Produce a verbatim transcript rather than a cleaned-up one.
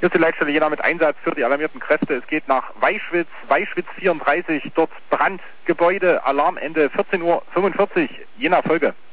Hier ist die Leitstelle Jena mit Einsatz für die alarmierten Kräfte. Es geht nach Weischwitz, Weischwitz vierunddreißig, dort Brandgebäude, Alarmende vierzehn Uhr fünfundvierzig, Jena Folge.